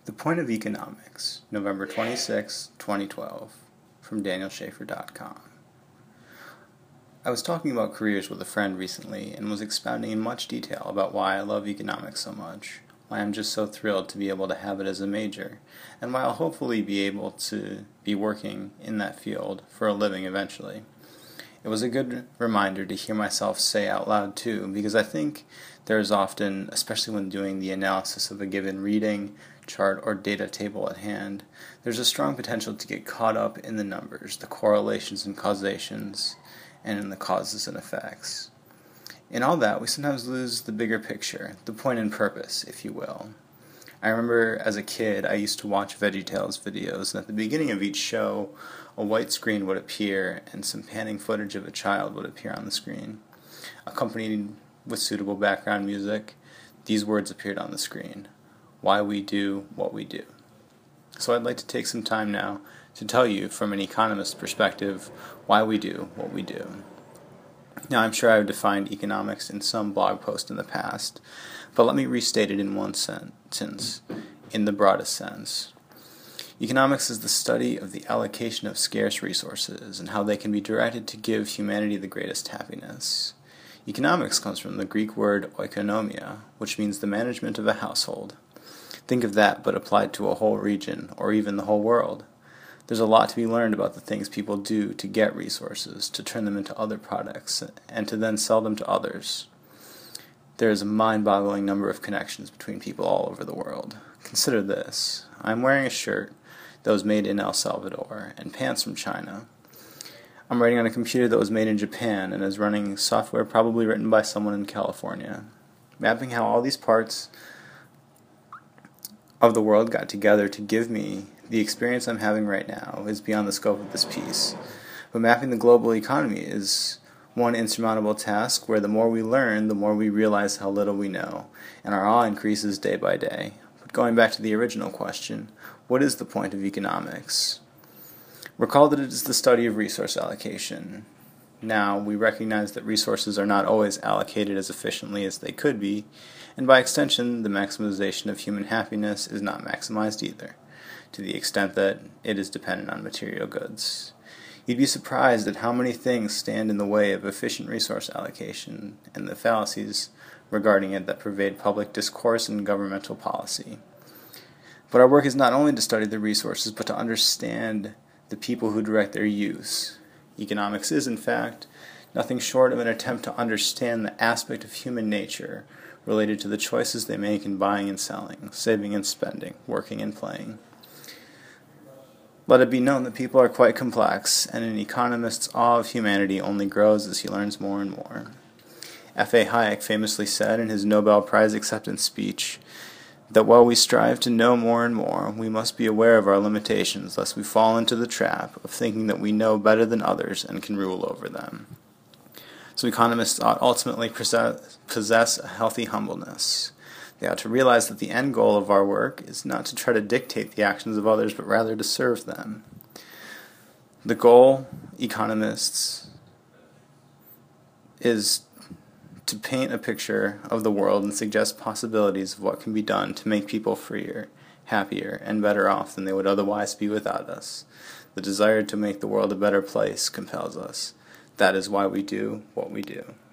The Point of Economics, November 26, 2012, from DanielSchafer.com. I was talking about careers with a friend recently and was expounding in much detail about why I love economics so much, why I'm just so thrilled to be able to have it as a major, and why I'll hopefully be able to be working in that field for a living eventually. It was a good reminder to hear myself say out loud too, because I think there is often, especially when doing the analysis of a given reading, chart, or data table at hand, there's a strong potential to get caught up in the numbers, the correlations and causations, and in the causes and effects. In all that, we sometimes lose the bigger picture, the point and purpose, if you will. I remember as a kid I used to watch VeggieTales videos, and at the beginning of each show, a white screen would appear and some panning footage of a child would appear on the screen. Accompanied with suitable background music, these words appeared on the screen: why we do what we do. So I'd like to take some time now to tell you, from an economist's perspective, why we do what we do. Now, I'm sure I've defined economics in some blog post in the past, but let me restate it in one sentence, in the broadest sense. Economics is the study of the allocation of scarce resources and how they can be directed to give humanity the greatest happiness. Economics comes from the Greek word oikonomia, which means the management of a household. Think of that, but applied to a whole region, or even the whole world. There's a lot to be learned about the things people do to get resources, to turn them into other products, and to then sell them to others. There is a mind-boggling number of connections between people all over the world. Consider this. I'm wearing a shirt that was made in El Salvador, and pants from China. I'm writing on a computer that was made in Japan and is running software probably written by someone in California. Mapping how all these parts of the world got together to give me the experience I'm having right now is beyond the scope of this piece. But mapping the global economy is one insurmountable task where the more we learn, the more we realize how little we know, and our awe increases day by day. But going back to the original question, what is the point of economics? Recall that it is the study of resource allocation. Now, we recognize that resources are not always allocated as efficiently as they could be, and by extension, the maximization of human happiness is not maximized either, to the extent that it is dependent on material goods. You'd be surprised at how many things stand in the way of efficient resource allocation and the fallacies regarding it that pervade public discourse and governmental policy. But our work is not only to study the resources, but to understand the people who direct their use. Economics is, in fact, nothing short of an attempt to understand the aspect of human nature related to the choices they make in buying and selling, saving and spending, working and playing. Let it be known that people are quite complex, and an economist's awe of humanity only grows as he learns more and more. F.A. Hayek famously said in his Nobel Prize acceptance speech that while we strive to know more and more, we must be aware of our limitations, lest we fall into the trap of thinking that we know better than others and can rule over them. So economists ought ultimately possess a healthy humbleness. They ought to realize that the end goal of our work is not to try to dictate the actions of others, but rather to serve them. The goal, economists, is to paint a picture of the world and suggest possibilities of what can be done to make people freer, happier, and better off than they would otherwise be without us. The desire to make the world a better place compels us. That is why we do what we do.